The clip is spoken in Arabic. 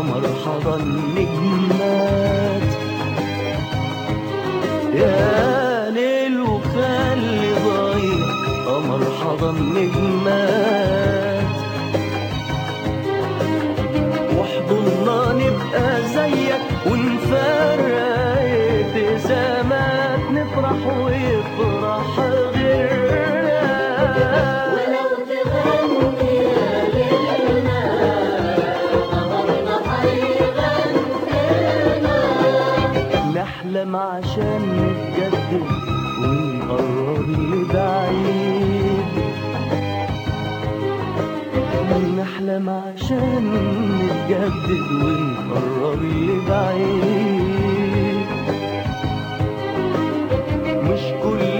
مرحبا نجمات يا ليل وخلي ضايع مرحبا نجمات واحضننا نبقى زيك ونفرق ابتسامات نفرح ويفرح غيرنا ولو تغني ليلنا قمرنا هيغنينا نحلم عشان نتجدد ونقرب لبعيد نحلم عشان نتجدد ونقرب لبعيد مش كل